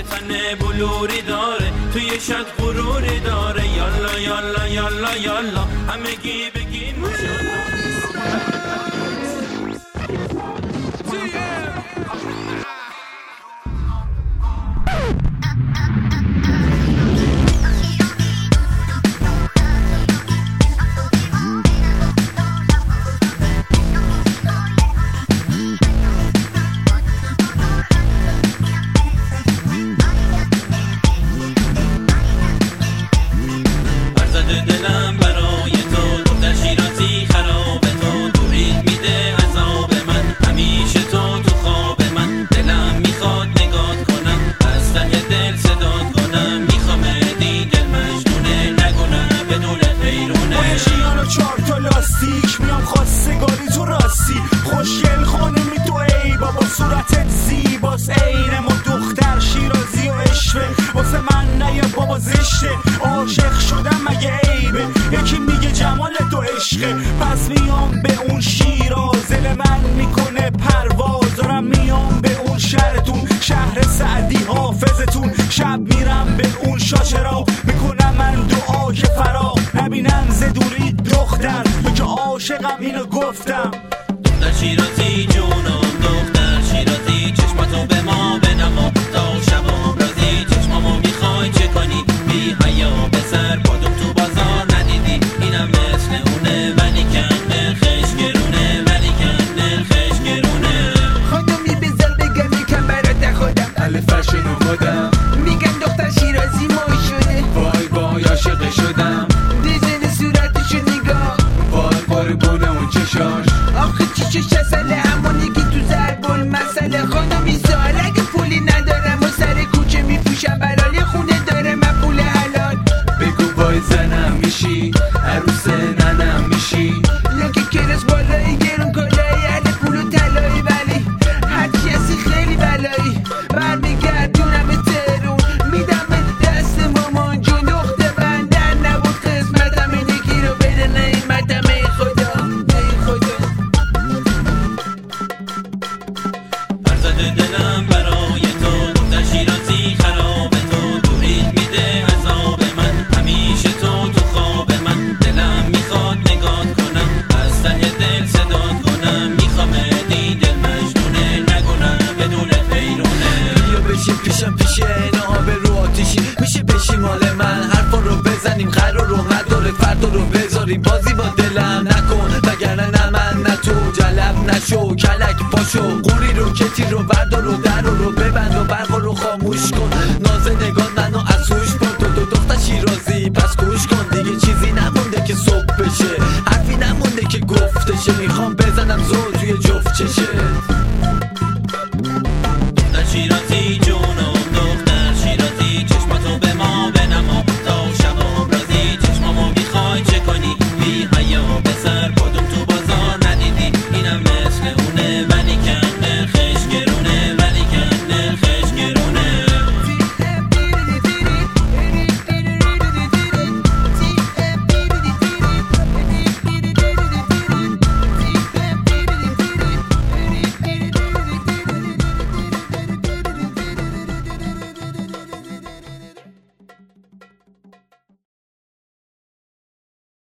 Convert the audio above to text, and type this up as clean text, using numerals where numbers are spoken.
تن بلوری داره، توی شد غروری داره. یالا یالا یالا یالا همگی بگیم دلم برای تو، دختر شیرازی خراب تو، دورید میده عذاب من، همیشه تو خواب من. دلم میخواد نگات کنم، از ته دل صدات کنم، میخوام دی دل مجنونه، نگونه بدون حیرونه. با شیان و 4 تا لاستیک میام خواستگاری تو راستی، خوشگل خانمی تو ای بابا، صورتت زیباست عین ما، دختر شیرازی و عشقه واسه من نه بابا زشته. عاشق شدم مگه عیبه؟ یکی میگه جمال تو عشقه، پس میام به اون شیراز، دل من میکنه پرواز، دارم میام به اون شهرتون، شهر سعدی حافظتون. شب میرم به اون شاشرا، میکنم من دعا که فرا نبینم ز دوری دختر، تو که عاشقم اینو گفتم. دختر شیرازی جونم، دختر شیرازی چشماتو به ما بنما، تا شبا رازی چشمامو میخوای چه کنی؟ بی حیا به سر پادم تو بازار ندیدی، اینم مثل اونه ولی کن خش گرونه، ولی کن خش گرونه. خانمی بذار بگم یکم برات خودم، اهل فشن و مدم، میگن دختر شیرازی مای شده، وای وای عاشق شدم. دیزن صورتشو نگاه، وای قربونه اون چشاش، آخه چیشش اصله همونی که تو ضرب المثل. خانمی سال اگه پولی ندارم و سر کوچه میپوشم، برای خونه داره من پول حلال. بگو وای زنم میشی، عروس ننم میشی، یا که کرس بالایی گرون کلایی، اهل پول و طلایی، ولی هرچی هستی خیلی بلایی. برمیگردونم ترون، میدم دست مامان جون، دخته بندر نبود قسمتم، این یکی رو بده نعمتم. ای خدا ای خدا. فرزاد دلم برای تو، دختر شیرازی خراب تو، دورید میده عذاب من، همیشه تو خواب من. دلم میخواد نگات کنم، از ته دل صدات کنم، میخوام دی دل مجنونه، نگونه بدون حیرونه. بیا بشین پیشم پیش اینا به رو آتیشی، میشه بشی مال من، حرفا رو بزنیم، قرار رو مداره فردا رو بذاریم، بازی با دلم نکن وگرنه نه من نه تو، جلب نشو کلک پاشو، قوری رو کتی رو بردار و در رو ببند و برق رو خاموش کن.